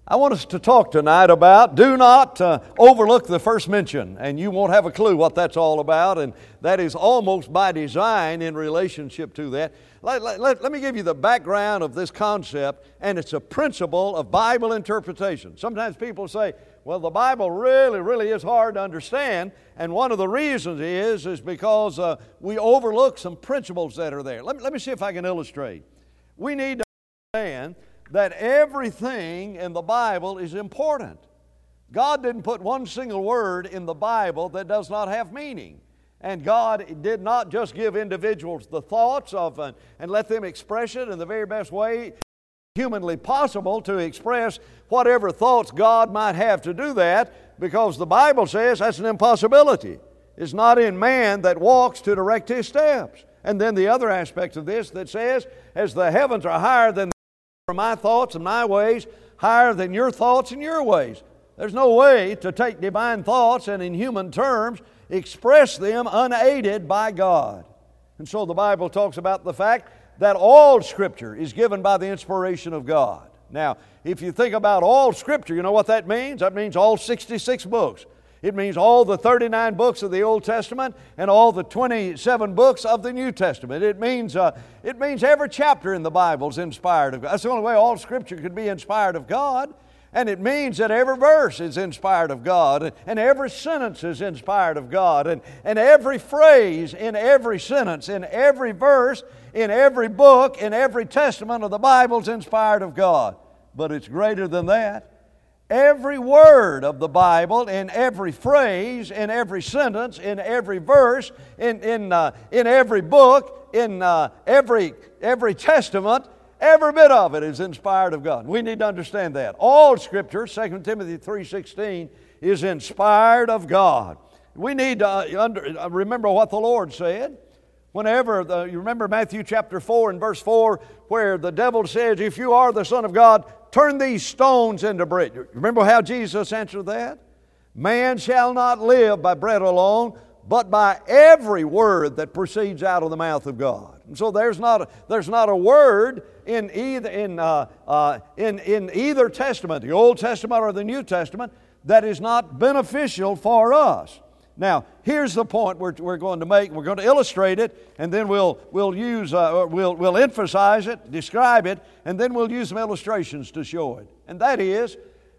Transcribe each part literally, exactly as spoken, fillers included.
I want us to talk tonight about do not uh, overlook the first mention, and you won't have a clue what that's all about, and that is almost by design in relationship to that. Let, let, let, let me give you the background of this concept, and it's a principle of Bible interpretation. Sometimes people say, well, the Bible really, really is hard to understand, and one of the reasons is, is because uh, we overlook some principles that are there. Let me, let me see if I can illustrate. We need to understand that everything in the Bible is important. God didn't put one single word in the Bible that does not have meaning. And God did not just give individuals the thoughts of uh, and let them express it in the very best way humanly possible to express whatever thoughts God might have to do that, because the Bible says that's an impossibility. It's not in man that walks to direct his steps. And then the other aspect of this that says, as the heavens are higher than are my thoughts and my ways, higher than your thoughts and your ways. There's no way to take divine thoughts and in human terms express them unaided by God. And so the Bible talks about the fact that all Scripture is given by the inspiration of God. Now, if you think about all Scripture, you know what that means? That means all sixty-six books. It means all the thirty-nine books of the Old Testament and all the twenty-seven books of the New Testament. It means uh, it means every chapter in the Bible is inspired of God. That's the only way all Scripture could be inspired of God. And it means that every verse is inspired of God, and every sentence is inspired of God, and, and every phrase in every sentence, in every verse, in every book, in every testament of the Bible is inspired of God. But it's greater than that. Every word of the Bible, in every phrase, in every sentence, in every verse, in in uh, in every book, in uh, every every testament, every bit of it is inspired of God. We need to understand that. All Scripture, Second Timothy three sixteen, is inspired of God. We need to uh, under, uh, remember what the Lord said. Whenever, the, you remember Matthew chapter four and verse four, where the devil says, if you are the Son of God, turn these stones into bread. Remember how Jesus answered that? Man shall not live by bread alone, but by every word that proceeds out of the mouth of God. And so there's not a, there's not a word in either in uh, uh, in in either testament, the Old Testament or the New Testament, that is not beneficial for us. Now, here's the point we're, we're going to make. We're going to illustrate it, and then we'll we'll use uh, we'll we'll emphasize it, describe it, and then we'll use some illustrations to show it. And that is,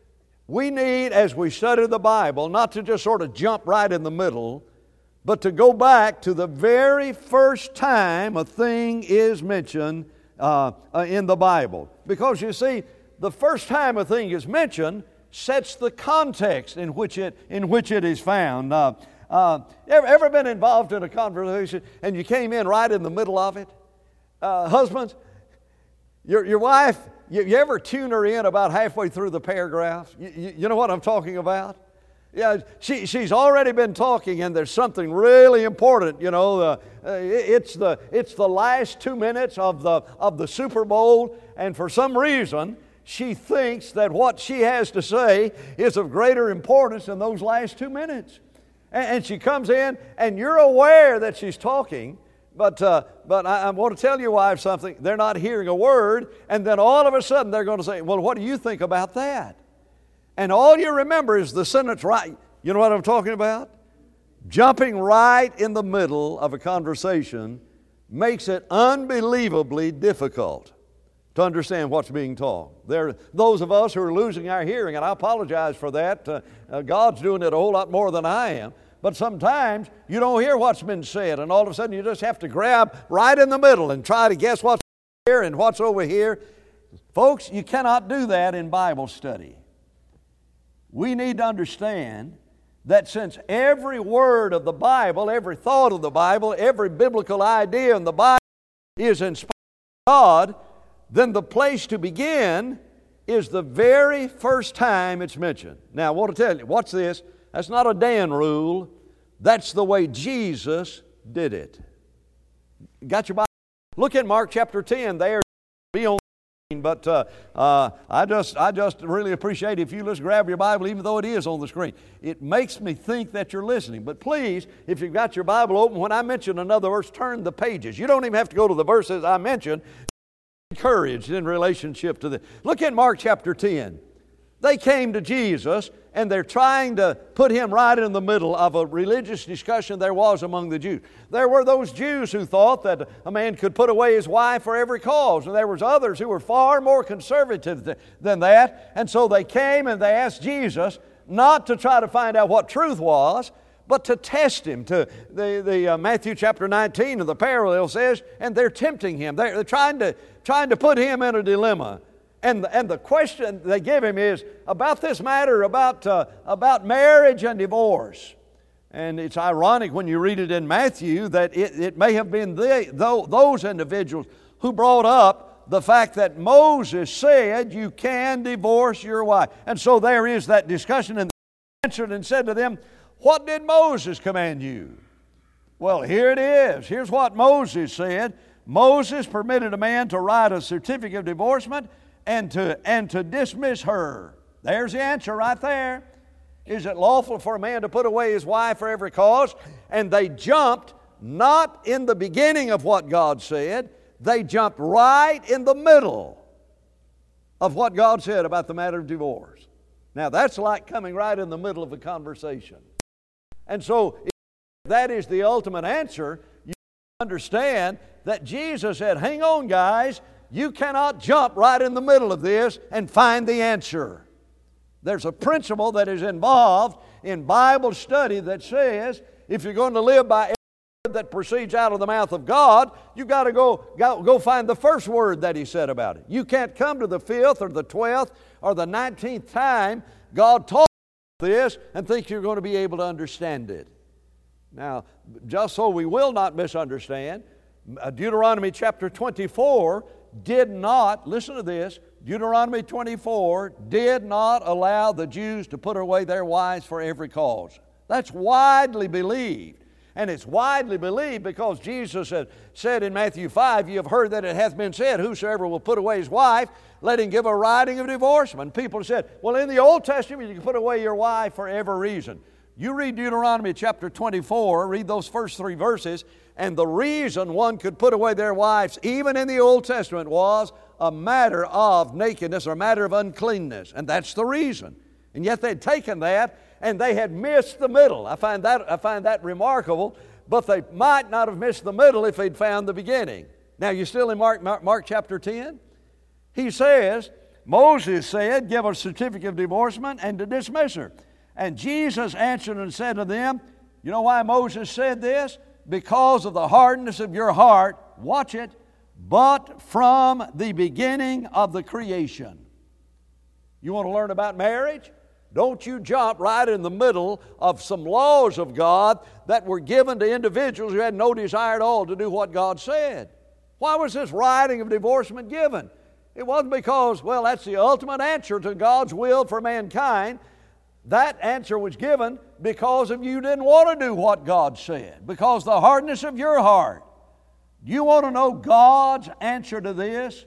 we need, as we study the Bible, not to just sort of jump right in the middle, but to go back to the very first time a thing is mentioned uh, uh, in the Bible. Because you see, the first time a thing is mentioned sets the context in which it in which it is found. Uh, uh, ever, ever been involved in a conversation and you came in right in the middle of it? Uh, husbands, your your wife, you, you ever tune her in about halfway through the paragraph? You, you, you know what I'm talking about? Yeah, she she's already been talking, and there's something really important. You know, uh, it's the it's the last two minutes of the of the Super Bowl, and for some reason, she thinks that what she has to say is of greater importance than those last two minutes. And, and she comes in, and you're aware that she's talking, but uh, but I, I want to tell your wife something. They're not hearing a word, and then all of a sudden they're going to say, well, what do you think about that? And all you remember is the sentence right. You know what I'm talking about? Jumping right in the middle of a conversation makes it unbelievably difficult to understand what's being taught. There are those of us who are losing our hearing, and I apologize for that. Uh, uh, God's doing it a whole lot more than I am. But sometimes you don't hear what's been said, and all of a sudden you just have to grab right in the middle and try to guess what's here and what's over here. Folks, you cannot do that in Bible study. We need to understand that since every word of the Bible, every thought of the Bible, every biblical idea in the Bible is inspired by God, then the place to begin is the very first time it's mentioned. Now, I want to tell you, watch this. That's not a Dan rule. That's the way Jesus did it. Got your Bible? Look at Mark chapter ten there. Be on. But uh, uh, I just I just really appreciate if you just grab your Bible, even though it is on the screen. It makes me think that you're listening. But please, if you've got your Bible open, when I mention another verse, turn the pages. You don't even have to go to the verses I mentioned. Encouraged in relationship to this. Look at Mark chapter ten. They came to Jesus, and they're trying to put him right in the middle of a religious discussion there was among the Jews. There were those Jews who thought that a man could put away his wife for every cause, and there was others who were far more conservative th- than that. And so they came and they asked Jesus not to try to find out what truth was, but to test him. To the, the uh, Matthew chapter nineteen of the parallel says, and they're tempting him. They're, they're trying to trying to put him in a dilemma. And, and the question they give him is about this matter, about, uh, about marriage and divorce. And it's ironic when you read it in Matthew that it, it may have been the, those individuals who brought up the fact that Moses said you can divorce your wife. And so there is that discussion, and they answered and said to them, what did Moses command you? Well, here it is. Here's what Moses said. Moses permitted a man to write a certificate of divorcement and to, and to dismiss her. There's the answer right there. Is it lawful for a man to put away his wife for every cause? And they jumped not in the beginning of what God said. They jumped right in the middle of what God said about the matter of divorce. Now that's like coming right in the middle of a conversation. And so if that is the ultimate answer, you understand that Jesus said, hang on guys, you cannot jump right in the middle of this and find the answer. There's a principle that is involved in Bible study that says if you're going to live by every word that proceeds out of the mouth of God, you've got to go, go, go find the first word that He said about it. You can't come to the fifth or the twelfth or the nineteenth time God taught this and think you're going to be able to understand it. Now, just so we will not misunderstand, Deuteronomy chapter twenty-four did not, listen to this, Deuteronomy twenty-four did not allow the Jews to put away their wives for every cause. That's widely believed. And it's widely believed because Jesus had said in Matthew five, you have heard that it hath been said, whosoever will put away his wife, let him give a writing of divorcement. People said, well, in the Old Testament, you can put away your wife for every reason. You read Deuteronomy chapter twenty-four, read those first three verses, and the reason one could put away their wives, even in the Old Testament, was a matter of nakedness or a matter of uncleanness. And that's the reason. And yet they'd taken that and they had missed the middle. I find that, I find that remarkable, but they might not have missed the middle if they'd found the beginning. Now, you still in Mark, Mark, Mark chapter ten? He says, Moses said, give a certificate of divorcement and to dismiss her. And Jesus answered and said to them, you know why Moses said this? Because of the hardness of your heart, watch it, but from the beginning of the creation. You want to learn about marriage? Don't you jump right in the middle of some laws of God that were given to individuals who had no desire at all to do what God said. Why was this writing of divorcement given? It wasn't because, well, that's the ultimate answer to God's will for mankind. That answer was given because of you didn't want to do what God said, because the hardness of your heart. You want to know God's answer to this?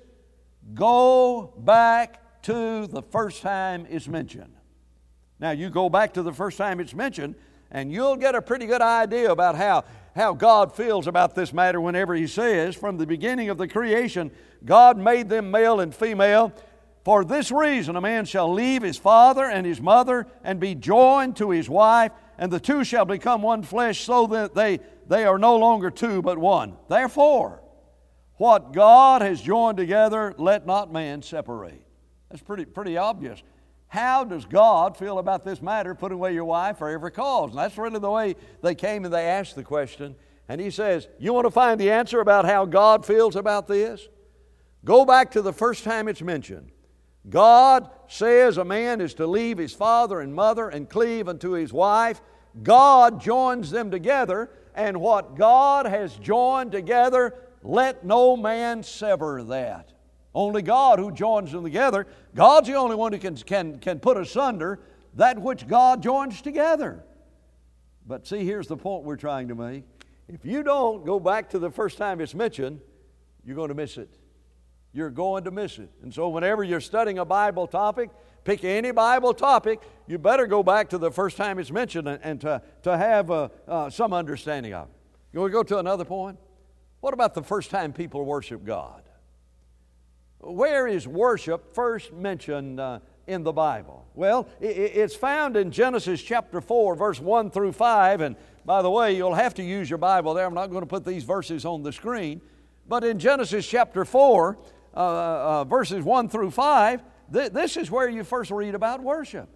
Go back to the first time it's mentioned. Now, you go back to the first time it's mentioned, and you'll get a pretty good idea about how, how God feels about this matter whenever He says, from the beginning of the creation, God made them male and female. For this reason, a man shall leave his father and his mother and be joined to his wife, and the two shall become one flesh, so that they, they are no longer two but one. Therefore, what God has joined together, let not man separate. That's pretty, pretty obvious. How does God feel about this matter, putting away your wife for every cause? And that's really the way they came and they asked the question. And He says, you want to find the answer about how God feels about this? Go back to the first time it's mentioned. God says a man is to leave his father and mother and cleave unto his wife. God joins them together, and what God has joined together, let no man sever that. Only God who joins them together. God's the only one who can, can, can put asunder that which God joins together. But see, here's the point we're trying to make. If you don't go back to the first time it's mentioned, you're going to miss it. You're going to miss it. And so whenever you're studying a Bible topic, pick any Bible topic, you better go back to the first time it's mentioned and, and to, to have uh, uh, some understanding of it. You want to go to another point? What about the first time people worship God? Where is worship first mentioned uh, in the Bible? Well, it's found in Genesis chapter four, verse one through five. And by the way, you'll have to use your Bible there. I'm not going to put these verses on the screen. But in Genesis chapter four, uh, uh, verses one through five, th- this is where you first read about worship.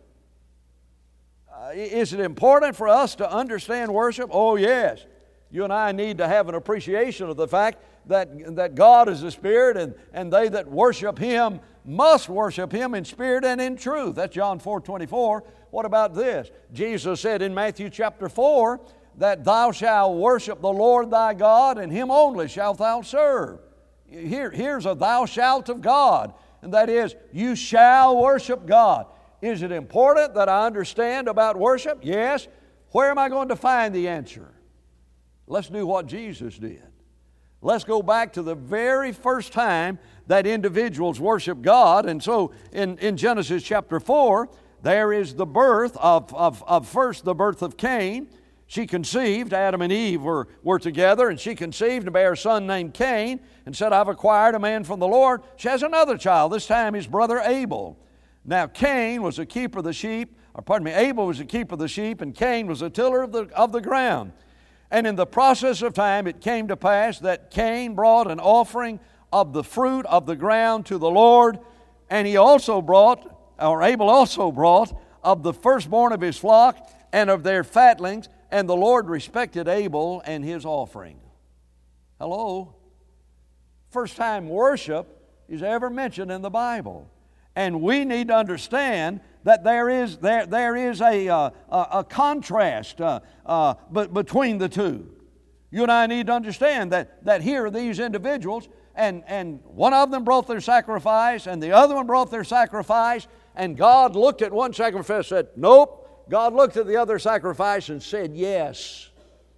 Uh, is it important for us to understand worship? Oh, yes. You and I need to have an appreciation of the fact that, that God is a spirit, and, and they that worship Him must worship Him in spirit and in truth. That's John four twenty-four. What about this? Jesus said in Matthew chapter four that thou shalt worship the Lord thy God, and Him only shalt thou serve. Here, here's a thou shalt of God, and that is, you shall worship God. Is it important that I understand about worship? Yes. Where am I going to find the answer? Let's do what Jesus did. Let's go back to the very first time that individuals worship God. And so in, in Genesis chapter four, there is the birth of, of, of first the birth of Cain. She conceived, Adam and Eve were, were together, and she conceived and bare a son named Cain, and said, I've acquired a man from the Lord. She has another child, this time his brother Abel. Now Cain was a keeper of the sheep, or pardon me, Abel was a keeper of the sheep, and Cain was a tiller of the, of the ground. And in the process of time it came to pass that Cain brought an offering of the fruit of the ground to the Lord, and he also brought, or Abel also brought, of the firstborn of his flock and of their fatlings, and the Lord respected Abel and his offering. Hello? First time worship is ever mentioned in the Bible. And we need to understand that there is there there is a uh, a, a contrast uh, uh, but between the two. You and I need to understand that that here are these individuals, and and one of them brought their sacrifice, and the other one brought their sacrifice, and God looked at one sacrifice and said, nope. God looked at the other sacrifice and said, yes.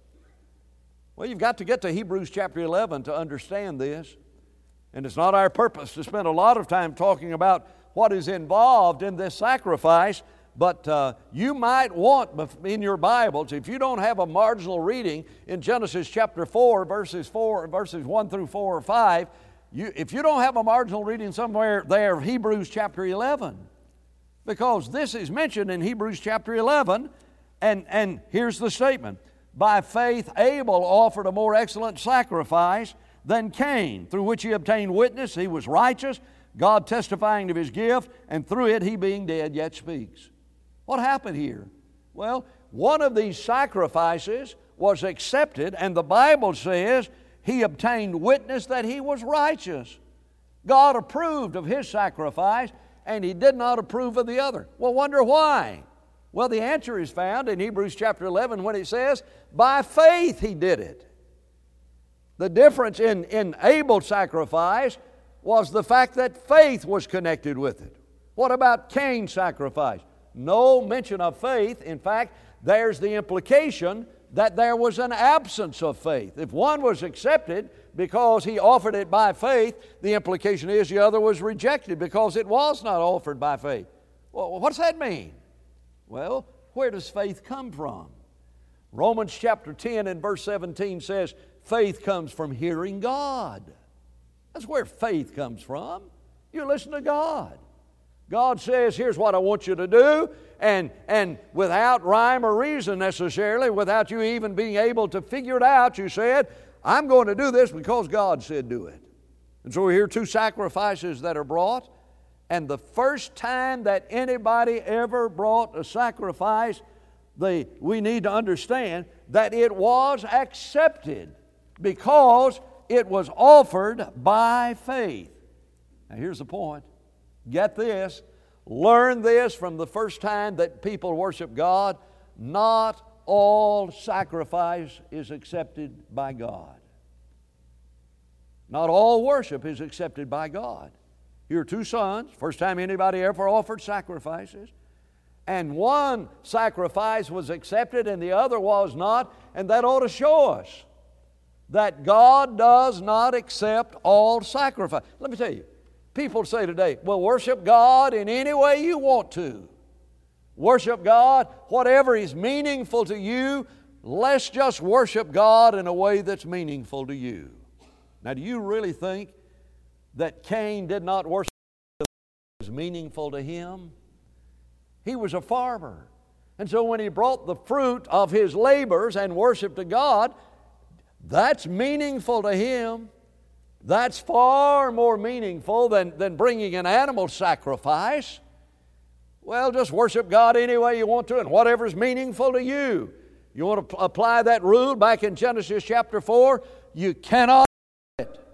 Well, you've got to get to Hebrews chapter eleven to understand this. And it's not our purpose to spend a lot of time talking about what is involved in this sacrifice, but uh, you might want in your Bibles, if you don't have a marginal reading in Genesis chapter four, verses four, verses one through four or five, you, if you don't have a marginal reading somewhere there, Hebrews chapter eleven, because this is mentioned in Hebrews chapter eleven, and, and here's the statement. By faith Abel offered a more excellent sacrifice than Cain, through which he obtained witness, he was righteous, God testifying of his gift, and through it he being dead yet speaks. What happened here? Well, one of these sacrifices was accepted, and the Bible says he obtained witness that he was righteous. God approved of his sacrifice, and he did not approve of the other. Well, wonder why? Well, the answer is found in Hebrews chapter eleven when it says, by faith he did it. The difference in, in Abel's sacrifice was the fact that faith was connected with it. What about Cain's sacrifice? No mention of faith. In fact, there's the implication that there was an absence of faith. If one was accepted because he offered it by faith, the implication is the other was rejected because it was not offered by faith. Well, what's that mean? Well, where does faith come from? Romans chapter ten and verse seventeen says, faith comes from hearing God. That's where faith comes from. You listen to God. God says, here's what I want you to do, and, and without rhyme or reason necessarily, without you even being able to figure it out, you said, I'm going to do this because God said do it. And so we hear two sacrifices that are brought, and the first time that anybody ever brought a sacrifice, they, we need to understand that it was accepted because it was offered by faith. Now here's the point. Get this. Learn this from the first time that people worship God. Not all sacrifice is accepted by God. Not all worship is accepted by God. Here are two sons. First time anybody ever offered sacrifices. And one sacrifice was accepted and the other was not. And that ought to show us that God does not accept all sacrifice. Let me tell you, people say today, well, worship God in any way you want to. Worship God, whatever is meaningful to you, let's just worship God in a way that's meaningful to you. Now, do you really think that Cain did not worship what was meaningful to him? He was a farmer. And so when he brought the fruit of his labors and worship to God, that's meaningful to him. That's far more meaningful than, than bringing an animal sacrifice. Well, just worship God any way you want to and whatever's meaningful to you. You want to apply that rule back in Genesis chapter four? You cannot do it.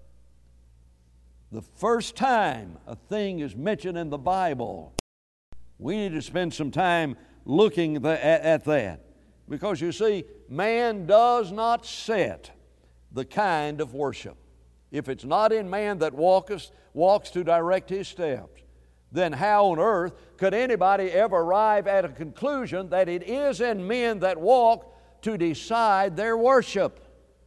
The first time a thing is mentioned in the Bible, we need to spend some time looking at that. Because you see, man does not set the kind of worship. If it's not in man that walketh, walks to direct his steps, then how on earth could anybody ever arrive at a conclusion that it is in men that walk to decide their worship?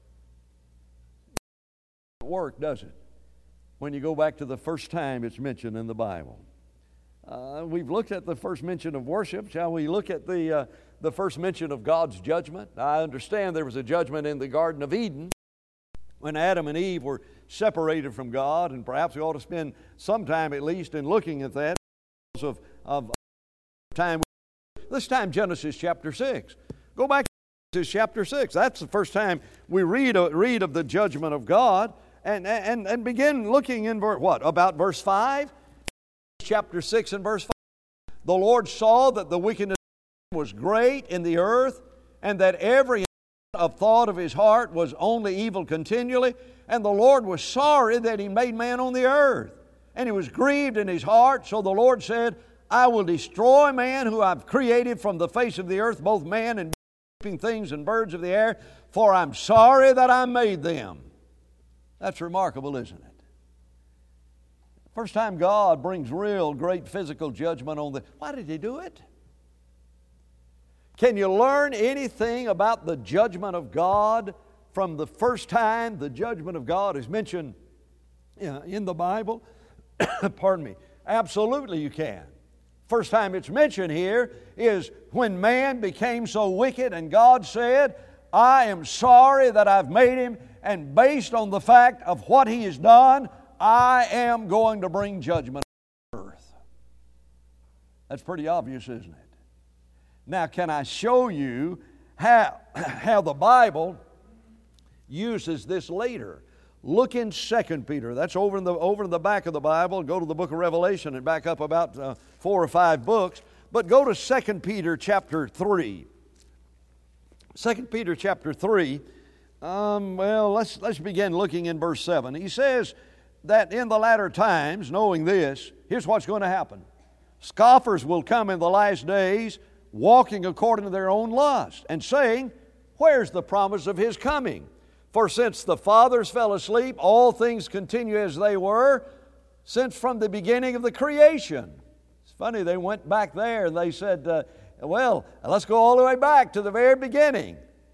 It doesn't work, does it? When you go back to the first time it's mentioned in the Bible. Uh, we've looked at the first mention of worship. Shall we look at the, uh, the first mention of God's judgment? I understand there was a judgment in the Garden of Eden when Adam and Eve were separated from God, and perhaps we ought to spend some time at least in looking at that because of, of time. This time Genesis chapter six. Go back to Genesis chapter six. That's the first time we read, uh, read of the judgment of God, and, and, and begin looking in ver- what? About verse five? Chapter six and verse five. The Lord saw that the wickedness was great in the earth, and that every of thought of his heart was only evil continually, and the Lord was sorry that he made man on the earth, and he was grieved in his heart. So the Lord said, I will destroy man who I've created from the face of the earth, both man and creeping things and birds of the air, for I'm sorry that I made them. That's remarkable, isn't it? First time God brings real great physical judgment on the... Why did he do it? Can you learn anything about the judgment of God from the first time the judgment of God is mentioned in the Bible? Pardon me. Absolutely you can. First time it's mentioned here is when man became so wicked and God said, I am sorry that I've made him, and based on the fact of what he has done, I am going to bring judgment on earth. That's pretty obvious, isn't it? Now, can I show you how, how the Bible uses this later? Look in Second Peter. That's over in the over in the back of the Bible. Go to the book of Revelation and back up about uh, four or five books. But go to Second Peter chapter three. Second Peter chapter three. Um, well, let's let's begin looking in verse seven. He says that in the latter times, knowing this, here's what's going to happen. Scoffers will come in the last days, walking according to their own lust, and saying, where's the promise of his coming? For since the fathers fell asleep, all things continue as they were, since from the beginning of the creation. It's funny, they went back there and they said, uh, well, let's go all the way back to the very beginning.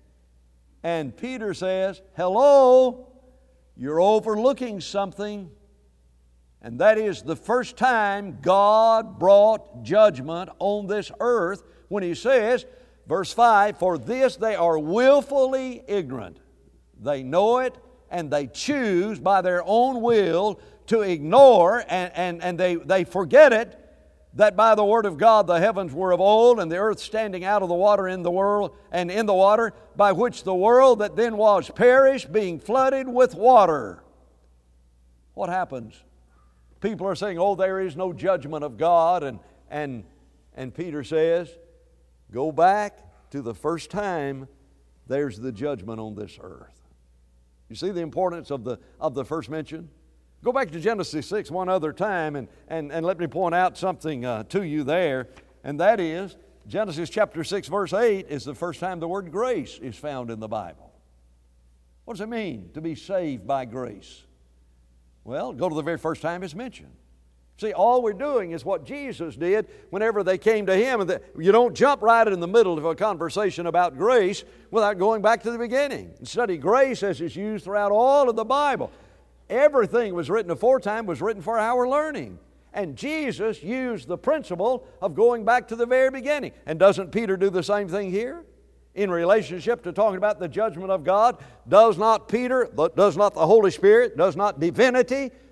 And Peter says, hello, you're overlooking something. And that is the first time God brought judgment on this earth when he says, verse five, for this they are willfully ignorant. They know it, and they choose by their own will to ignore, and, and, and they, they forget it, that by the word of God the heavens were of old, and the earth standing out of the water in the world, and in the water, by which the world that then was perished, being flooded with water. What happens? People are saying, oh, there is no judgment of God, and, and, and Peter says, go back to the first time there's the judgment on this earth. You see the importance of the, of the first mention? Go back to Genesis six one other time, and, and, and let me point out something uh, to you there, and that is Genesis chapter six verse eight is the first time the word grace is found in the Bible. What does it mean to be saved by grace? Well, go to the very first time it's mentioned. See, all we're doing is what Jesus did whenever they came to Him. And the, you don't jump right in the middle of a conversation about grace without going back to the beginning. And study grace as it's used throughout all of the Bible. Everything was written aforetime was written for our learning. And Jesus used the principle of going back to the very beginning. And doesn't Peter do the same thing here? In relationship to talking about the judgment of God, does not Peter, does not the Holy Spirit, does not divinity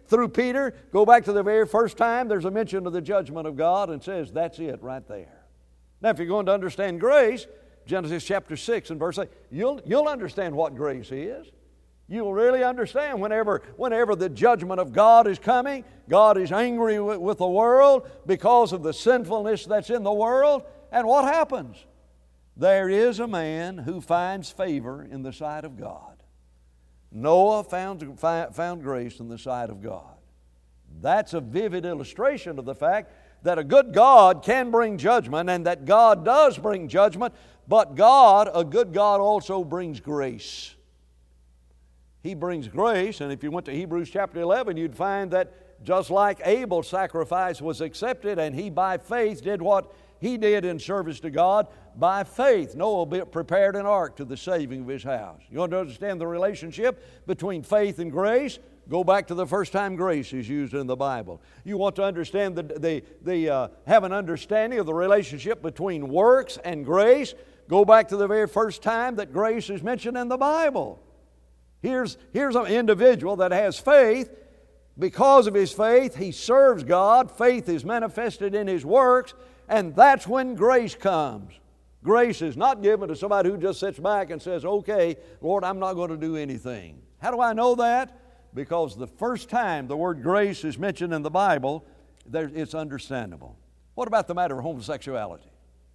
through Peter, go back to the very first time there's a mention of the judgment of God and says, that's it right there. Now, if you're going to understand grace, Genesis chapter six and verse eight, you'll, you'll understand what grace is. You'll really understand whenever, whenever the judgment of God is coming, God is angry with, with the world because of the sinfulness that's in the world. And what happens? There is a man who finds favor in the sight of God. Noah found, found grace in the sight of God. That's a vivid illustration of the fact that a good God can bring judgment, and that God does bring judgment, but God, a good God, also brings grace. He brings grace, and if you went to Hebrews chapter eleven, you'd find that just like Abel's sacrifice was accepted, and he by faith did what he did in service to God, by faith Noah prepared an ark to the saving of his house. You want to understand the relationship between faith and grace? Go back to the first time grace is used in the Bible. You want to understand the, the, the uh, have an understanding of the relationship between works and grace? Go back to the very first time that grace is mentioned in the Bible. Here's, here's an individual that has faith. Because of his faith, he serves God. Faith is manifested in his works, and that's when grace comes. Grace is not given to somebody who just sits back and says, okay, Lord, I'm not going to do anything. How do I know that? Because the first time the word grace is mentioned in the Bible, it's understandable. What about the matter of homosexuality?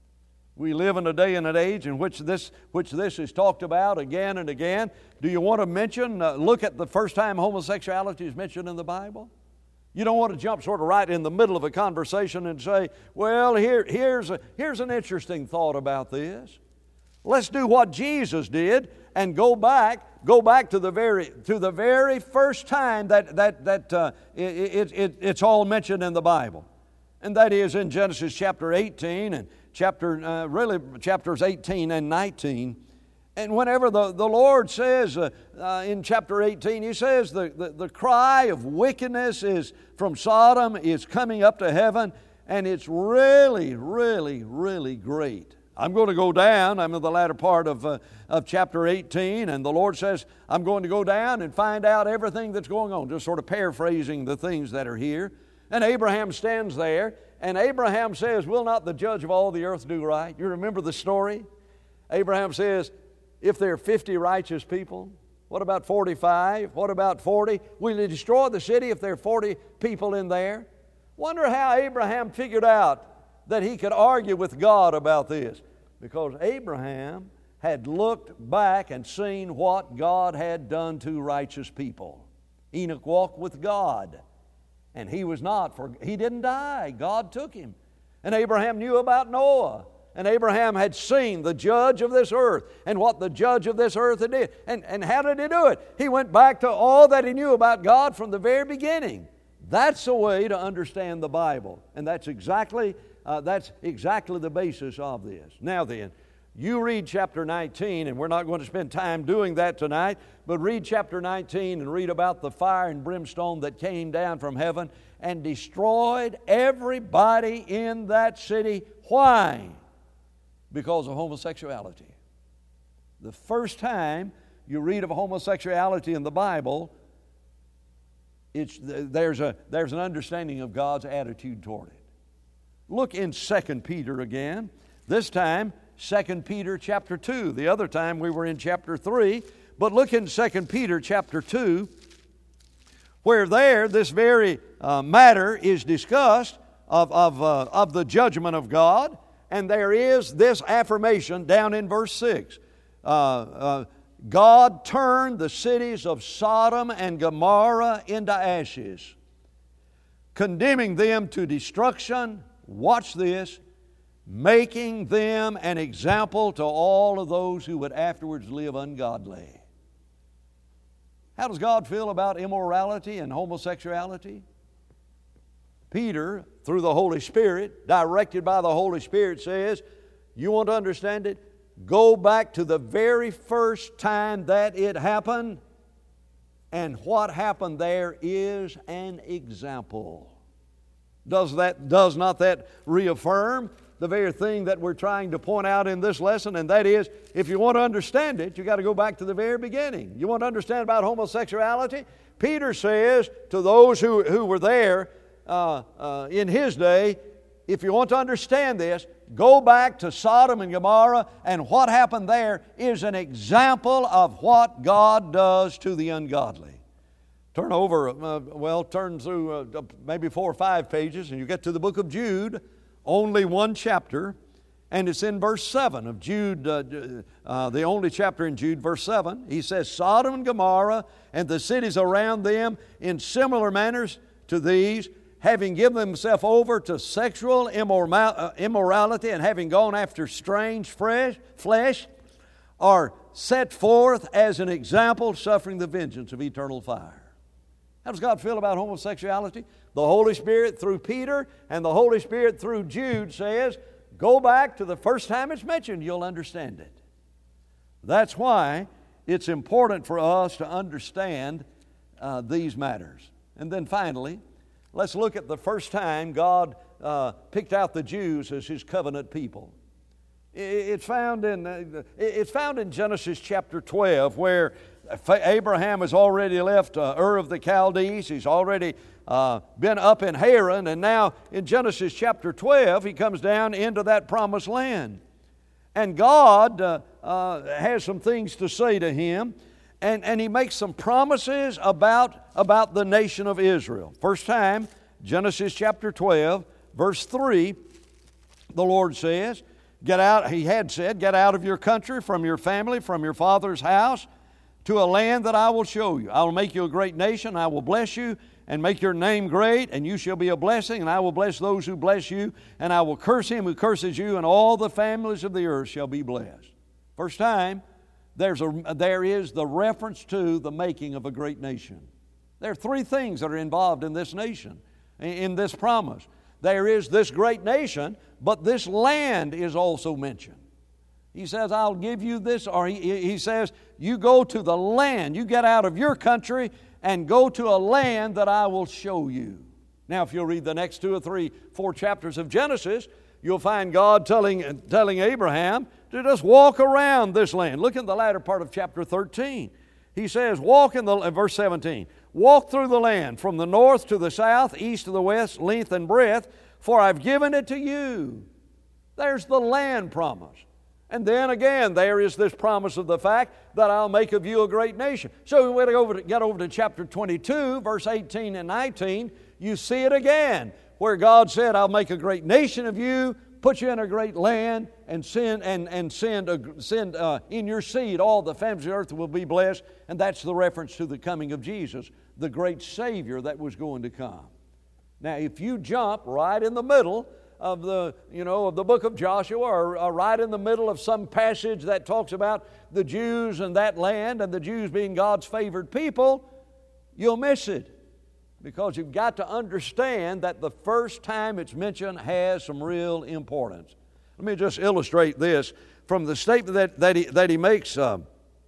We live in a day and an age in which this, which this is talked about again and again. Do you want to mention, uh, look at the first time homosexuality is mentioned in the Bible? You don't want to jump sort of right in the middle of a conversation and say, well, here, here's, a, here's an interesting thought about this. Let's do what Jesus did and go back, go back to the very, to the very first time that, that, that uh, it, it, it's all mentioned in the Bible. And that is in Genesis chapter eighteen and chapter, uh, really chapters eighteen and nineteen. And whenever the, the Lord says uh, uh, in chapter eighteen, He says the, the, the cry of wickedness is from Sodom is coming up to heaven, and it's really, really, really great. I'm going to go down. I'm in the latter part of, uh, of chapter eighteen, and the Lord says, I'm going to go down and find out everything that's going on, just sort of paraphrasing the things that are here. And Abraham stands there, and Abraham says, will not the judge of all the earth do right? You remember the story? Abraham says, if there are fifty righteous people, what about forty-five? What about forty? Will he destroy the city if there are forty people in there? Wonder how Abraham figured out that he could argue with God about this. Because Abraham had looked back and seen what God had done to righteous people. Enoch walked with God, and he was not, for he didn't die. God took him. And Abraham knew about Noah. And Abraham had seen the judge of this earth and what the judge of this earth had did. And, and how did he do it? He went back to all that he knew about God from the very beginning. That's a way to understand the Bible. And that's exactly, uh, that's exactly the basis of this. Now then, you read chapter nineteen, and we're not going to spend time doing that tonight, but read chapter nineteen and read about the fire and brimstone that came down from heaven and destroyed everybody in that city. Why? Because of homosexuality. The first time you read of homosexuality in the Bible, it's, there's, a, there's an understanding of God's attitude toward it. Look in Second Peter again. This time, Second Peter chapter two. The other time we were in chapter three. But look in Second Peter chapter two, where there this very uh, matter is discussed of, of, uh, of the judgment of God. And there is this affirmation down in verse six. Uh, uh, God turned the cities of Sodom and Gomorrah into ashes, condemning them to destruction. Watch this. Making them an example to all of those who would afterwards live ungodly. How does God feel about immorality and homosexuality? Peter, through the Holy Spirit, directed by the Holy Spirit, says, you want to understand it? Go back to the very first time that it happened, and what happened there is an example. Does that, does not that reaffirm the very thing that we're trying to point out in this lesson? And that is, if you want to understand it, you've got to go back to the very beginning. You want to understand about homosexuality? Peter says to those who, who were there uh, uh, in his day, if you want to understand this, go back to Sodom and Gomorrah, and what happened there is an example of what God does to the ungodly. Turn over, uh, well, turn through uh, maybe four or five pages, and you get to the book of Jude, only one chapter, and it's in verse seven of Jude, uh, uh, the only chapter in Jude, verse seven. He says, Sodom and Gomorrah and the cities around them in similar manners to these, having given themselves over to sexual immorality and having gone after strange flesh, are set forth as an example, suffering the vengeance of eternal fire. How does God feel about homosexuality? The Holy Spirit through Peter and the Holy Spirit through Jude says, go back to the first time it's mentioned, you'll understand it. That's why it's important for us to understand uh, these matters. And then finally, let's look at the first time God uh, picked out the Jews as His covenant people. It's found in uh, it's found in Genesis chapter twelve, where Abraham has already left uh, Ur of the Chaldees. He's already uh, been up in Haran, and now in Genesis chapter twelve, he comes down into that promised land. And God uh, uh, has some things to say to him, and, and He makes some promises about, about the nation of Israel. First time, Genesis chapter twelve, verse three, the Lord says, Get out, He had said, get out of your country, from your family, from your father's house, to a land that I will show you. I will make you a great nation. I will bless you and make your name great, and you shall be a blessing, and I will bless those who bless you, and I will curse him who curses you, and all the families of the earth shall be blessed. First time, there's a, there is the reference to the making of a great nation. There are three things that are involved in this nation, in this promise. There is this great nation, but this land is also mentioned. He says, I'll give you this, or he, he says, you go to the land, you get out of your country and go to a land that I will show you. Now, if you'll read the next two or three, four chapters of Genesis, you'll find God telling, telling Abraham to just walk around this land. Look in the latter part of chapter thirteen. He says, walk in the, verse seventeen, walk through the land from the north to the south, east to the west, length and breadth, for I've given it to you. There's the land promise. And then again, there is this promise of the fact that I'll make of you a great nation. So when we go over to, get over to chapter twenty-two, verse eighteen and nineteen, you see it again, where God said, I'll make a great nation of you, put you in a great land, and send and, and send, a, send uh, in your seed all the families of the earth will be blessed. And that's the reference to the coming of Jesus, the great Savior that was going to come. Now, if you jump right in the middle of the, you know, of the book of Joshua, or, or right in the middle of some passage that talks about the Jews and that land and the Jews being God's favored people, you'll miss it. Because you've got to understand that the first time it's mentioned has some real importance. Let me just illustrate this from the statement that, that, he, that he makes uh,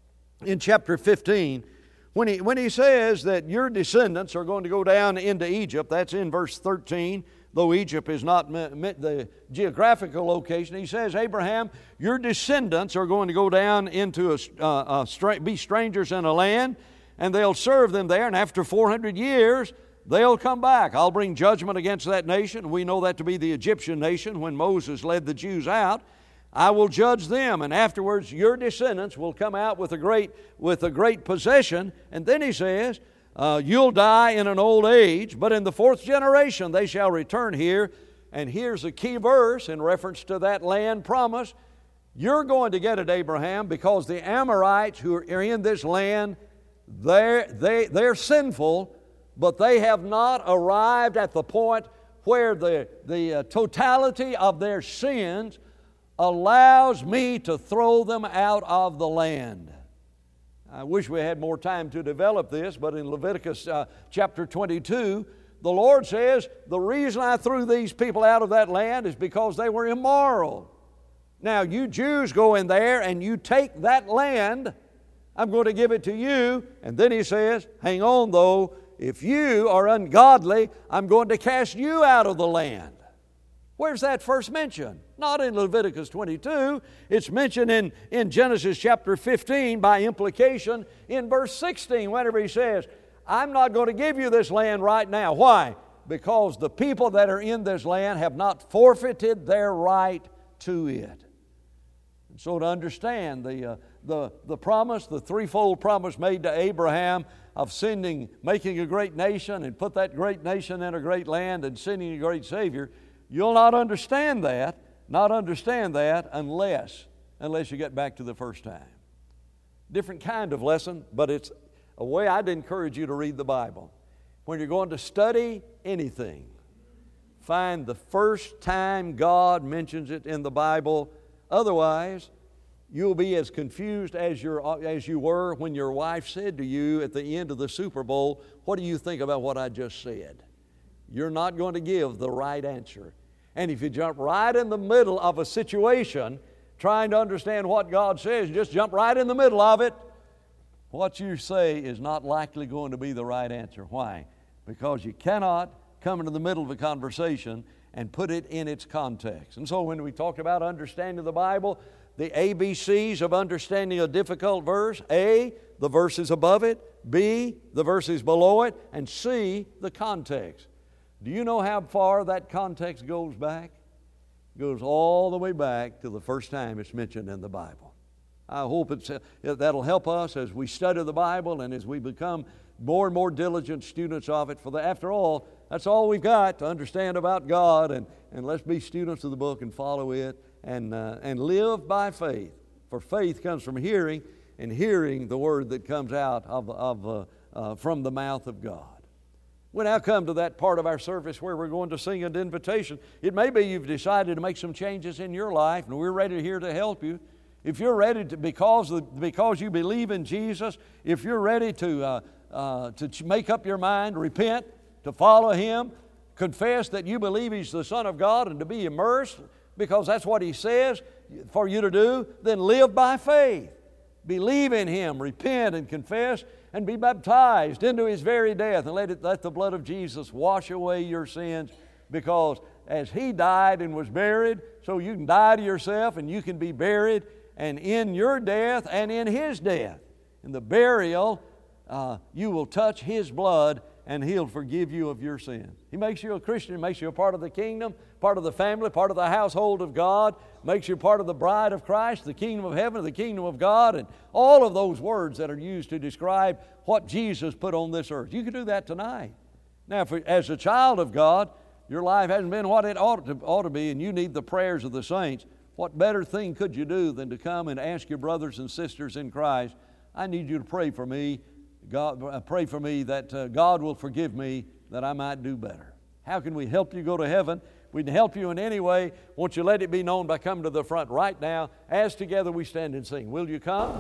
in chapter fifteen. When he, when he says that your descendants are going to go down into Egypt, that's in verse thirteen, though Egypt is not the geographical location. He says, Abraham, your descendants are going to go down into a, uh, a, be strangers in a land, and they'll serve them there, and after four hundred years, they'll come back. I'll bring judgment against that nation. We know that to be the Egyptian nation when Moses led the Jews out. I will judge them, and afterwards your descendants will come out with a great, with a great possession. And then he says, uh, you'll die in an old age, but in the fourth generation they shall return here. And here's a key verse in reference to that land promise. You're going to get it, Abraham, because the Amorites who are in this land, they're, they, they're sinful, but they have not arrived at the point where the, the uh, totality of their sins allows me to throw them out of the land. I wish we had more time to develop this, but in Leviticus uh, chapter twenty-two, the Lord says, the reason I threw these people out of that land is because they were immoral. Now, you Jews go in there and you take that land, I'm going to give it to you. And then he says, hang on though, if you are ungodly, I'm going to cast you out of the land. Where's that first mention? Not in Leviticus twenty-two. It's mentioned in, in Genesis chapter fifteen by implication in verse sixteen, whenever he says, I'm not going to give you this land right now. Why? Because the people that are in this land have not forfeited their right to it. And so to understand the, uh, the, the promise, the threefold promise made to Abraham of sending, making a great nation and put that great nation in a great land and sending a great Savior, you'll not understand that, not understand that unless, unless you get back to the first time. Different kind of lesson, but it's a way I'd encourage you to read the Bible. When you're going to study anything, find the first time God mentions it in the Bible. Otherwise, you'll be as confused as, you're, as you were when your wife said to you at the end of the Super Bowl, "What do you think about what I just said?" You're not going to give the right answer. And if you jump right in the middle of a situation, trying to understand what God says, just jump right in the middle of it, what you say is not likely going to be the right answer. Why? Because you cannot come into the middle of a conversation and put it in its context. And so when we talk about understanding the Bible, the A B Cs of understanding a difficult verse: A, the verses above it; B, the verses below it; and C, the context. Do you know how far that context goes back? It goes all the way back to the first time it's mentioned in the Bible. I hope it's, uh, that'll help us as we study the Bible and as we become more and more diligent students of it. For the, after all, that's all we've got to understand about God, and, and let's be students of the book and follow it and, uh, and live by faith. For faith comes from hearing, and hearing the word that comes out of, of, uh, uh, from the mouth of God. We now come to that part of our service where we're going to sing an invitation. It may be you've decided to make some changes in your life, and we're ready here to help you. If you're ready to, because, because you believe in Jesus, if you're ready to, uh, uh, to make up your mind, repent, to follow Him, confess that you believe He's the Son of God and to be immersed, because that's what He says for you to do, then live by faith. Believe in Him, repent and confess, and be baptized into His very death, and let, it, let the blood of Jesus wash away your sins, because as He died and was buried, so you can die to yourself and you can be buried, and in your death and in His death, in the burial, uh, you will touch His blood and He'll forgive you of your sins. He makes you a Christian. He makes you a part of the kingdom, part of the family, part of the household of God, makes you part of the bride of Christ, the kingdom of heaven, the kingdom of God, and all of those words that are used to describe what Jesus put on this earth. You can do that tonight. Now, for, as a child of God, your life hasn't been what it ought to, ought to be, and you need the prayers of the saints. What better thing could you do than to come and ask your brothers and sisters in Christ, "I need you to pray for me. God, uh, pray for me that uh, God will forgive me, that I might do better." How can we help you go to heaven? We can help you in any way. Won't you let it be known by coming to the front right now as together we stand and sing. Will you come?